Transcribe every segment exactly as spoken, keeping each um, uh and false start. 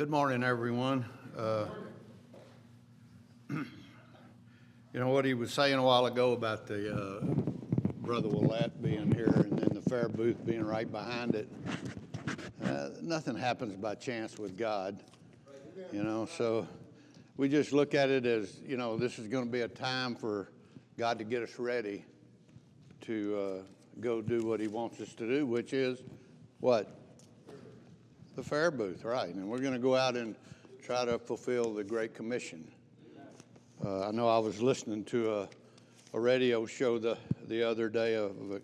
Good morning, everyone. Uh, you know what he was saying a while ago about the uh, Brother Willette being here and then the fair booth being right behind it. Uh, nothing happens by chance with God, you know, so we just look at it as, you know, this is going to be a time for God to get us ready to uh, go do what he wants us to do, which is what? The fair booth, right. And we're going to go out and try to fulfill the Great Commission. Uh, I know I was listening to a, a radio show the, the other day of a,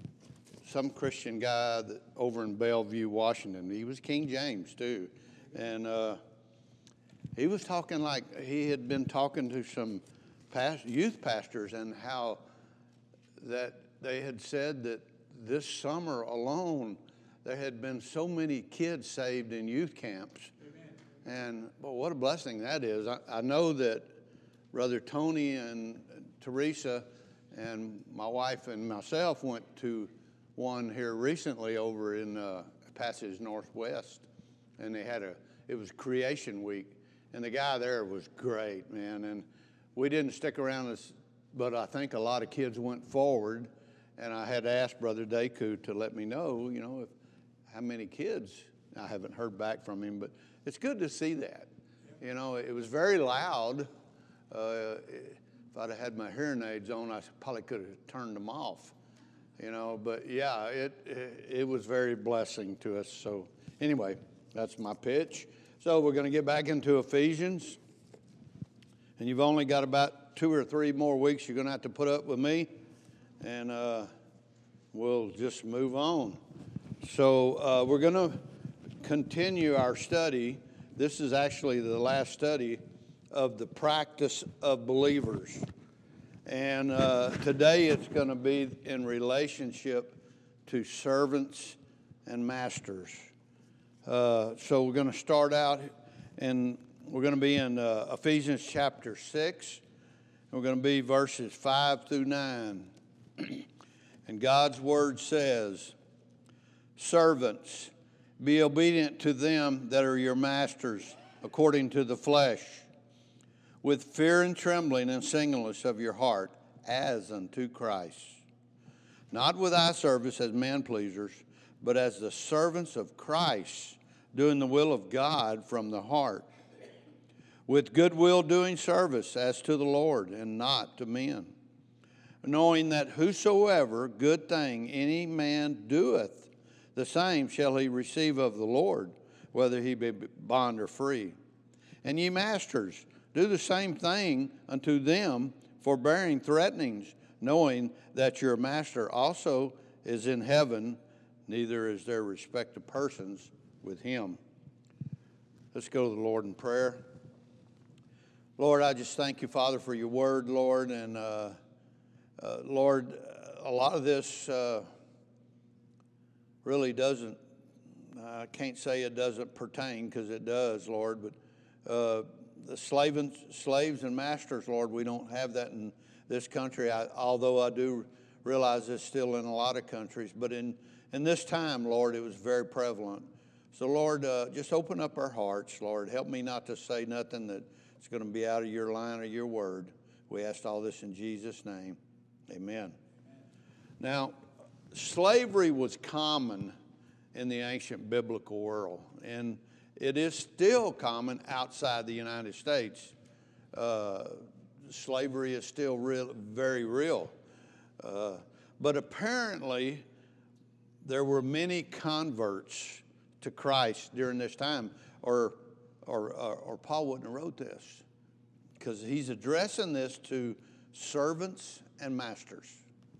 some Christian guy that, over in Bellevue, Washington. He was King James, too. And uh, he was talking like he had been talking to some past, youth pastors and how that they had said that this summer alone there had been so many kids saved in youth camps. Amen. And well, what a blessing that is. I, I know that Brother Tony and Teresa and my wife and myself went to one here recently over in uh, Passage Northwest. And they had a, it was Creation Week. And the guy there was great, man. And we didn't stick around, as, but I think a lot of kids went forward. And I had asked Brother Deku to let me know, you know, if how many kids. I haven't heard back from him, but it's good to see that. You know, it was very loud. Uh, if I'd have had my hearing aids on, I probably could have turned them off. You know, but yeah, it, it it was very blessing to us. So anyway, that's my pitch. So we're going to get back into Ephesians, and you've only got about two or three more weeks you're going to have to put up with me, and uh, we'll just move on. So uh, we're going to continue our study. This is actually the last study of the practice of believers. And uh, today it's going to be in relationship to servants and masters. Uh, so we're going to start out, and we're going to be in uh, Ephesians chapter six. We're going to be verses five through nine. And God's word says, "Servants, be obedient to them that are your masters, according to the flesh, with fear and trembling and singleness of your heart, as unto Christ. Not with eye service as man pleasers, but as the servants of Christ, doing the will of God from the heart, with good will doing service as to the Lord, and not to men, knowing that whosoever good thing any man doeth, the same shall he receive of the Lord, whether he be bond or free. And ye masters, do the same thing unto them, forbearing threatenings, knowing that your master also is in heaven, neither is there respect of persons with him." Let's go to the Lord in prayer. Lord, I just thank you, Father, for your word, Lord. And uh, uh, Lord, a lot of this uh, really doesn't, I can't say it doesn't pertain, because it does, Lord, but uh, the slave and, slaves and masters, Lord, we don't have that in this country, I, although I do realize it's still in a lot of countries. But in, in this time, Lord, it was very prevalent. So, Lord, uh, just open up our hearts, Lord. Help me not to say nothing that's going to be out of your line or your word. We ask all this in Jesus' name. Amen. Now, slavery was common in the ancient biblical world, and it is still common outside the United States. Uh, slavery is still real, very real. Uh, but apparently, there were many converts to Christ during this time, or, or, or, or Paul wouldn't have wrote this, because he's addressing this to servants and masters.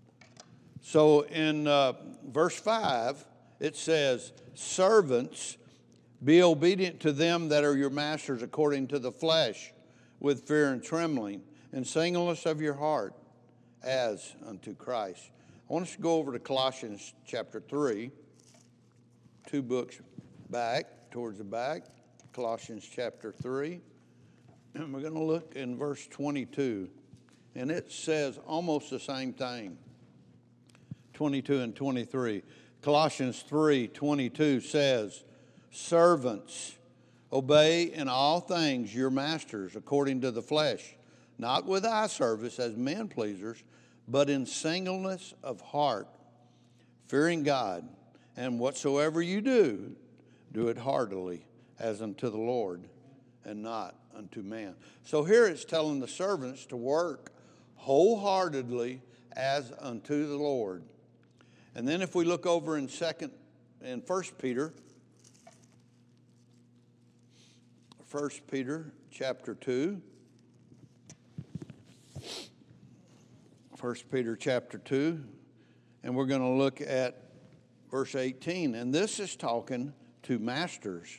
So in uh, verse five, it says, "Servants, be obedient to them that are your masters according to the flesh, with fear and trembling, and singleness of your heart, as unto Christ." I want us to go over to Colossians chapter three, two books back, towards the back, Colossians chapter three. And we're going to look in verse twenty-two, and it says almost the same thing. twenty-two and twenty-three. Colossians three twenty-two says, "Servants, Obey in all things your masters according to the flesh, not with eye service as men pleasers, but in singleness of heart, fearing God. And whatsoever you do, do it heartily, as unto the Lord, and not unto man. So here it's telling the servants to work wholeheartedly as unto the Lord. And then if we look over in second in First Peter, First Peter chapter two. First Peter chapter two, and we're going to look at verse eighteen. And this is talking to masters.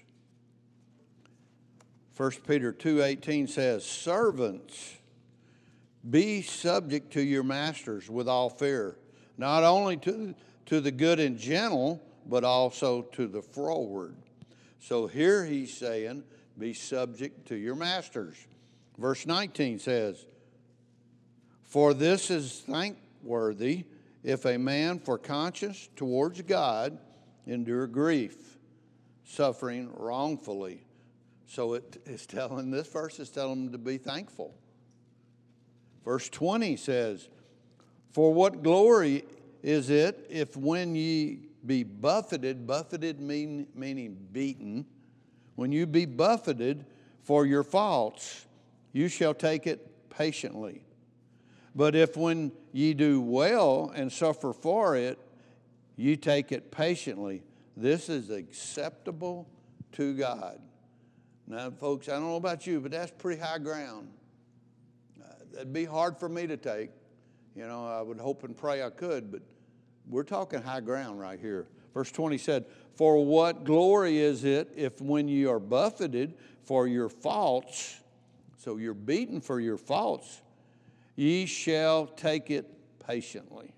First Peter two eighteen says, servants, be subject to your masters with all fear, not only to, to the good and gentle, but also to the froward. So here he's saying, be subject to your masters. Verse nineteen says, for this is thankworthy if a man for conscience towards God endure grief, suffering wrongfully. So it is telling, this verse is telling them to be thankful. Verse twenty says, for what glory is it if when ye be buffeted, buffeted mean, meaning beaten, when you be buffeted for your faults, you shall take it patiently. But if when ye do well and suffer for it, you take it patiently, this is acceptable to God. Now, folks, I don't know about you, but that's pretty high ground. Uh, that'd be hard for me to take. You know, I would hope and pray I could, but we're talking high ground right here. Verse twenty said, for what glory is it if when you are buffeted for your faults, so you're beaten for your faults, ye shall take it patiently.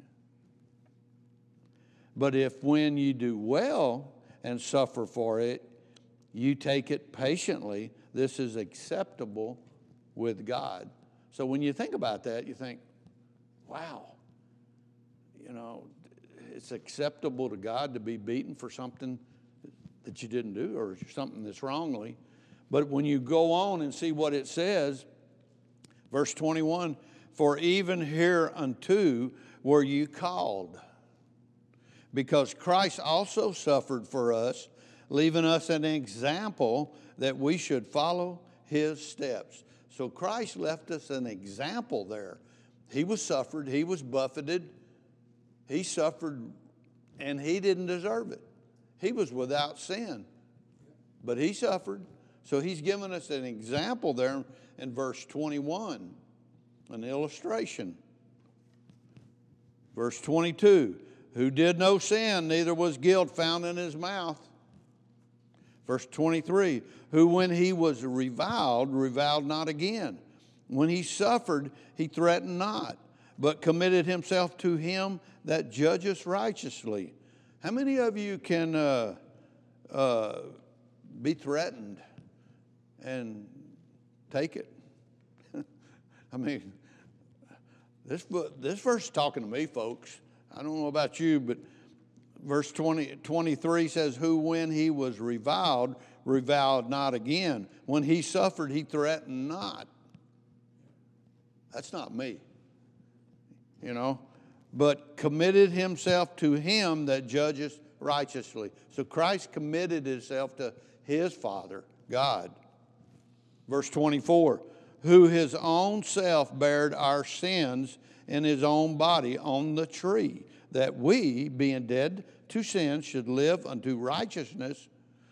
But if when you do well and suffer for it, you take it patiently, this is acceptable with God. So when you think about that, you think, wow, you know, it's acceptable to God to be beaten for something that you didn't do or something that's wrongly. But when you go on and see what it says, verse twenty-one, for even hereunto were you called, because Christ also suffered for us, leaving us an example that we should follow his steps. So Christ left us an example there. He was suffered, he was buffeted, he suffered, and he didn't deserve it. He was without sin, but he suffered. So he's given us an example there in verse twenty-one, an illustration. Verse twenty-two, who did no sin, neither was guilt found in his mouth. Verse twenty-three, who when he was reviled, reviled not again. When he suffered, he threatened not, but committed himself to him that judgeth righteously. How many of you can uh, uh, be threatened and take it? I mean, this, this verse is talking to me, folks. I don't know about you, but verse twenty, twenty-three says, who when he was reviled, reviled not again. When he suffered, he threatened not. That's not me, you know, but committed himself to him that judges righteously. So Christ committed himself to his Father, God. Verse twenty-four, who his own self bared our sins in his own body on the tree, that we, being dead to sin, should live unto righteousness,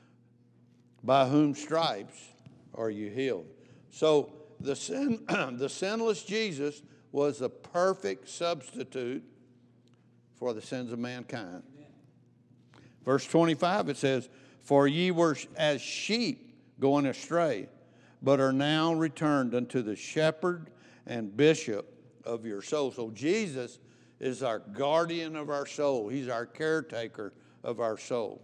by whom stripes are you healed. So the sin, the sinless Jesus was a perfect substitute for the sins of mankind. Amen. Verse twenty-five, it says, for ye were as sheep going astray, but are now returned unto the shepherd and bishop of your soul. So Jesus is our guardian of our soul. He's our caretaker of our soul.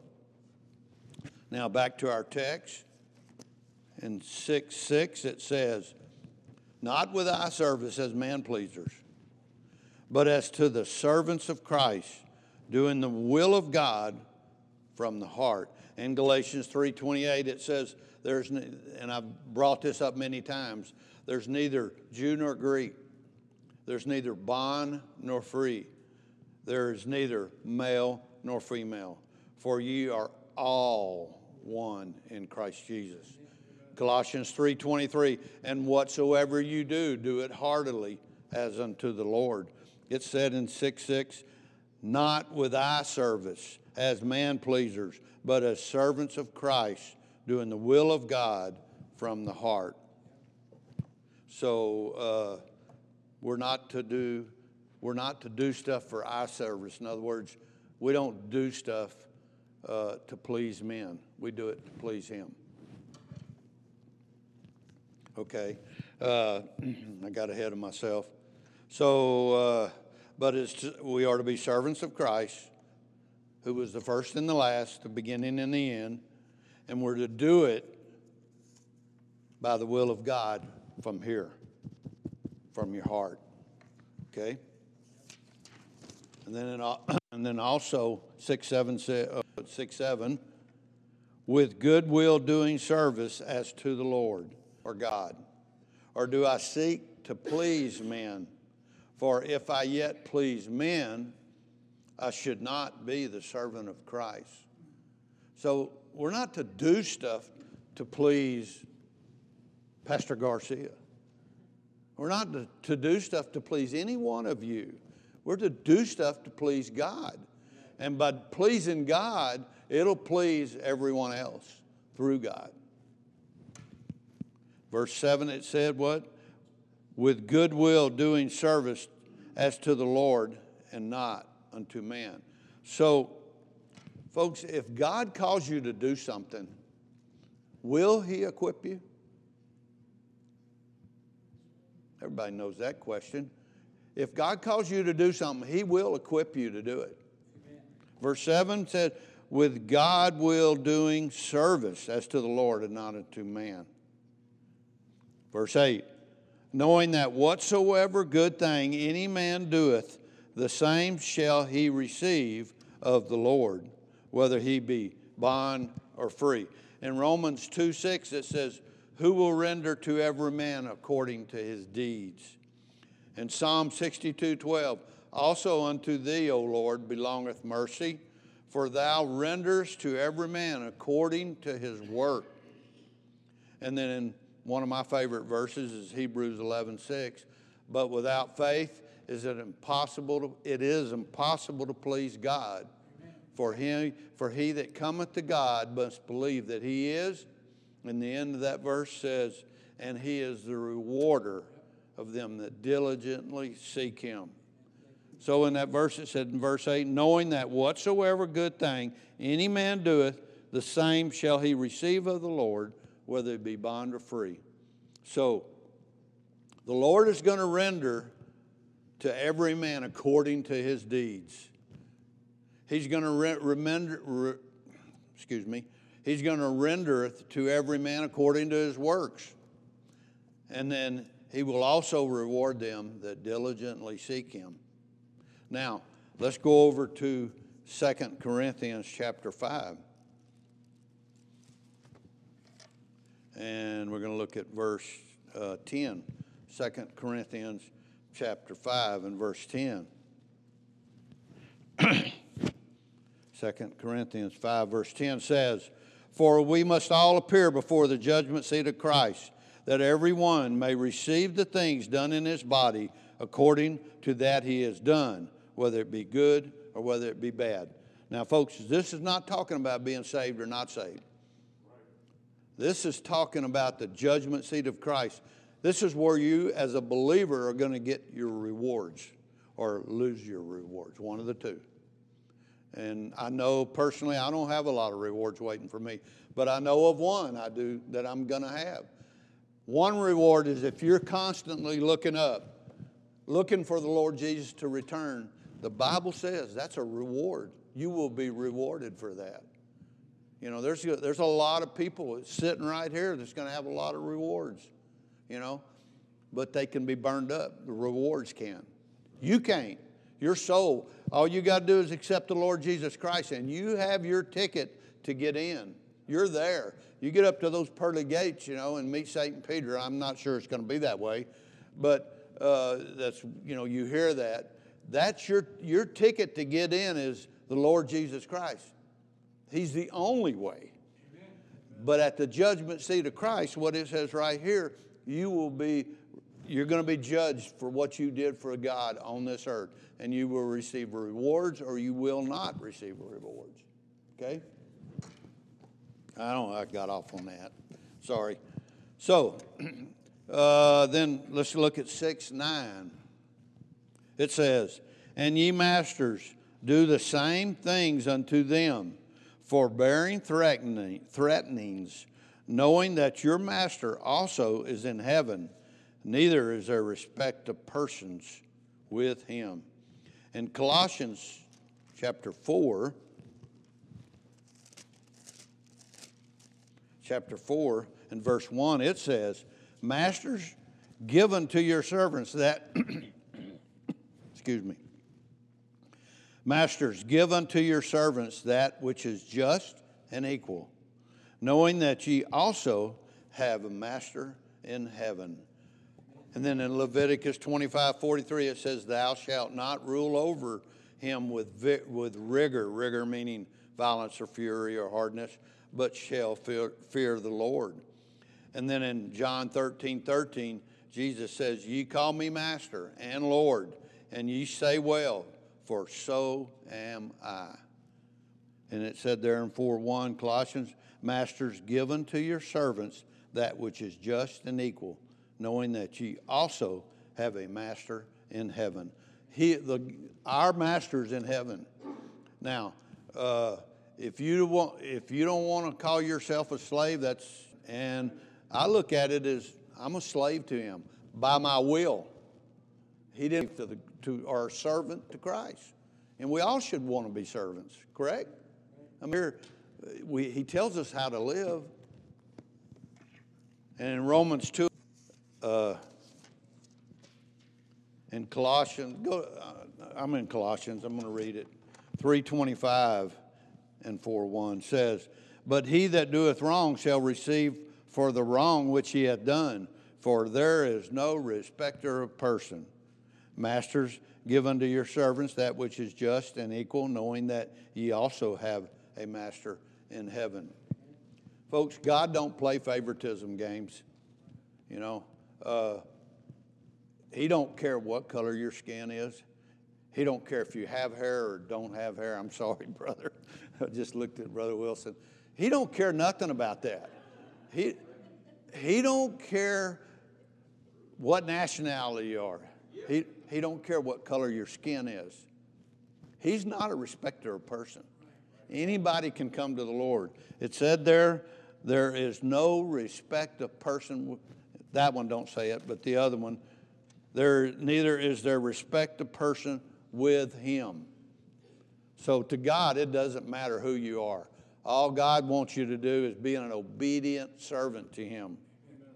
Now back to our text. In six six it says, not with eye service as man pleasers, but as to the servants of Christ, doing the will of God from the heart. In Galatians three twenty-eight, it says, there's, and I've brought this up many times, there's neither Jew nor Greek. There's neither bond nor free. There is neither male nor female. For ye are all one in Christ Jesus. Colossians three twenty-three, and whatsoever you do, do it heartily as unto the Lord. It said in six six, not with eye service as man pleasers, but as servants of Christ, doing the will of God from the heart. So uh, we're not to do we're not to do stuff for eye service. In other words, we don't do stuff uh, to please men. We do it to please Him. Okay, uh, I got ahead of myself. So, uh, but it's to, we are to be servants of Christ, who was the first and the last, the beginning and the end, and we're to do it by the will of God from here, from your heart. Okay, and then it, and then also six seven uh, six seven, with goodwill doing service as to the Lord or God, or do I seek to please men? For if I yet please men, I should not be the servant of Christ. So we're not to do stuff to please Pastor Garcia. We're not to, to do stuff to please any one of you. We're to do stuff to please God. And by pleasing God, it'll please everyone else through God. Verse seven, it said what? With goodwill doing service as to the Lord and not unto man. So, folks, if God calls you to do something, will He equip you? Everybody knows that question. If God calls you to do something, He will equip you to do it. Amen. Verse seven said, with God will doing service as to the Lord and not unto man. Verse eight, knowing that whatsoever good thing any man doeth, the same shall he receive of the Lord, whether he be bond or free. In Romans two six, it says, who will render to every man according to his deeds? In Psalm sixty-two twelve, also unto thee, O Lord, belongeth mercy, for thou renderest to every man according to his work. And then in one of my favorite verses is Hebrews eleven six. But without faith is it impossible to, it is impossible to please God. Amen. For him, for he that cometh to God must believe that He is. And the end of that verse says, and He is the rewarder of them that diligently seek Him. So in that verse it said in verse eight, knowing that whatsoever good thing any man doeth, the same shall he receive of the Lord, whether it be bond or free. So the Lord is going to render to every man according to his deeds. He's going to re- remender, re, excuse me, He's going to render to every man according to his works. And then He will also reward them that diligently seek Him. Now, let's go over to Second Corinthians chapter five. And we're going to look at verse uh, ten. Second Corinthians chapter five and verse ten. Second Corinthians five verse ten says, for we must all appear before the judgment seat of Christ, that every one may receive the things done in his body according to that he has done, whether it be good or whether it be bad. Now, folks, this is not talking about being saved or not saved. This is talking about the judgment seat of Christ. This is where you, as a believer, are going to get your rewards or lose your rewards, one of the two. And I know personally I don't have a lot of rewards waiting for me, but I know of one I do that I'm going to have. One reward is if you're constantly looking up, looking for the Lord Jesus to return, the Bible says that's a reward. You will be rewarded for that. You know, there's, there's a lot of people sitting right here that's going to have a lot of rewards, you know, but they can be burned up. The rewards can. You can't. Your soul, all you got to do is accept the Lord Jesus Christ, and you have your ticket to get in. You're there. You get up to those pearly gates, you know, and meet Saint Peter. I'm not sure it's going to be that way, but uh, that's, you know, you hear that. That's your, your ticket to get in is the Lord Jesus Christ. He's the only way. Amen. But at the judgment seat of Christ, what it says right here, you will be, you're going to be judged for what you did for God on this earth. And you will receive rewards or you will not receive rewards. Okay? I don't know, I got off on that. Sorry. So, uh, then let's look at six nine. It says, and ye masters, do the same things unto them, forbearing threatening, threatenings, knowing that your master also is in heaven, neither is there respect of persons with him. In Colossians chapter four, chapter four and verse one, it says, masters, give unto your servants that, excuse me, masters, give unto your servants that which is just and equal, knowing that ye also have a master in heaven. And then in Leviticus twenty-five forty-three, it says, thou shalt not rule over him with, vi- with rigor, rigor meaning violence or fury or hardness, but shall fear, fear the Lord. And then in John thirteen thirteen, Jesus says, ye call me master and Lord, and ye say well, for so am I. And it said there in four one, Colossians, masters, give unto your servants that which is just and equal, knowing that ye also have a master in heaven. He, the, our master's in heaven. Now, uh, if you want, if you don't want to call yourself a slave, that's, and I look at it as I'm a slave to him by my will. He didn't to the to our servant to Christ, and we all should want to be servants. Correct? I mean, here, we, he tells us how to live. And in Romans two, uh, in Colossians, go. Uh, I'm in Colossians. I'm going to read it. three twenty-five and four one says, but he that doeth wrong shall receive for the wrong which he hath done, for there is no respecter of person. Masters, give unto your servants that which is just and equal, knowing that ye also have a master in heaven. Folks, God don't play favoritism games. You know, uh, he don't care what color your skin is. He don't care if you have hair or don't have hair. I'm sorry, brother. I just looked at Brother Wilson. He don't care nothing about that. He, he don't care what nationality you are. He, he don't care what color your skin is. He's not a respecter of person. Anybody can come to the Lord. It said there, there is no respect of person. That one don't say it, but the other one, there neither is there respect of person with him. So to God, it doesn't matter who you are. All God wants you to do is be an obedient servant to him. Amen.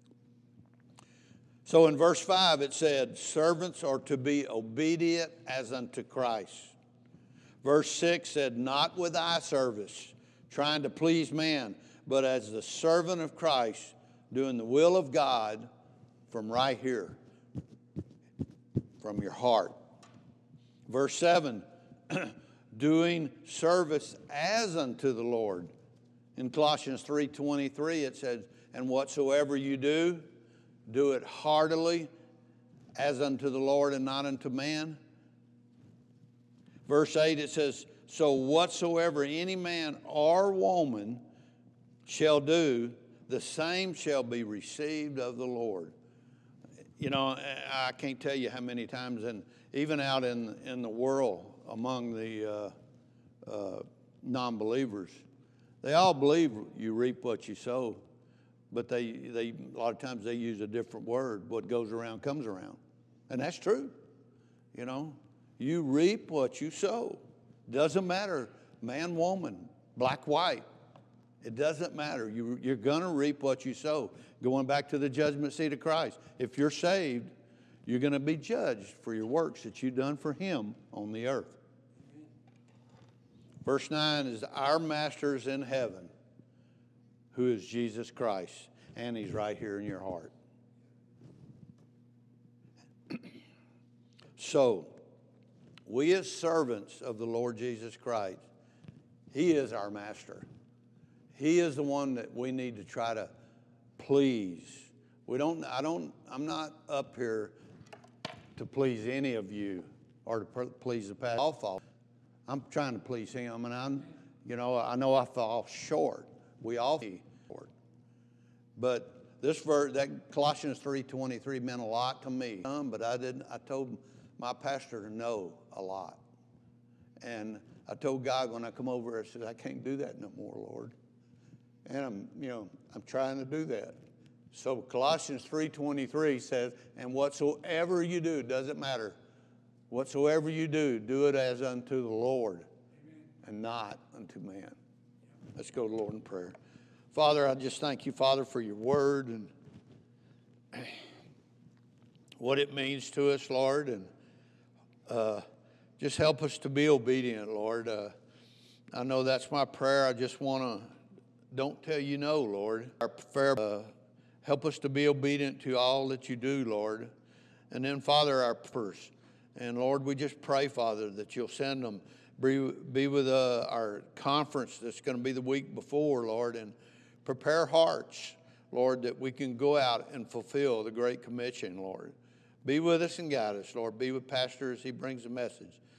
So in verse five, it said, servants are to be obedient as unto Christ. Verse six said, not with eye service, trying to please man, but as the servant of Christ, doing the will of God from right here, from your heart. Verse seven, doing service as unto the Lord. In Colossians three twenty-three, it says, and whatsoever you do, do it heartily as unto the Lord and not unto man. Verse eight, it says, so whatsoever any man or woman shall do, the same shall be received of the Lord. You know, I can't tell you how many times, and even out in, in the world, among the uh, uh, non-believers, they all believe you reap what you sow, but they, they a lot of times they use a different word. What goes around comes around, and that's true. You know, you reap what you sow. Doesn't matter, man, woman, black, white. It doesn't matter. You, you're going to reap what you sow. Going back to the judgment seat of Christ, if you're saved, you're going to be judged for your works that you've done for him on the earth. Verse nine is our master is in heaven, who is Jesus Christ, and he's right here in your heart. So, we as servants of the Lord Jesus Christ, he is our master. He is the one that we need to try to please. We don't, I don't, I'm not up here to please any of you or to please the pastor. I'll fall. I'm trying to please him, and I'm, you know, I know I fall short. We all fall short. But this verse, that Colossians three twenty-three meant a lot to me. Um, but I didn't. I told my pastor no a lot, and I told God when I come over, I said, I can't do that no more, Lord. And I'm, you know, I'm trying to do that. So Colossians three twenty-three says, and whatsoever you do, doesn't matter. Whatsoever you do, do it as unto the Lord. Amen. And not unto man. Let's go to the Lord in prayer. Father, I just thank you, Father, for your word and what it means to us, Lord. And uh, just help us to be obedient, Lord. Uh, I know that's my prayer. I just want to, don't tell you no, Lord. Our prayer, uh, help us to be obedient to all that you do, Lord. And then, Father, our prayers. And, Lord, we just pray, Father, that you'll send them. Be, be with uh, our conference that's going to be the week before, Lord, and prepare hearts, Lord, that we can go out and fulfill the Great Commission, Lord. Be with us and guide us, Lord. Be with Pastor as he brings the message.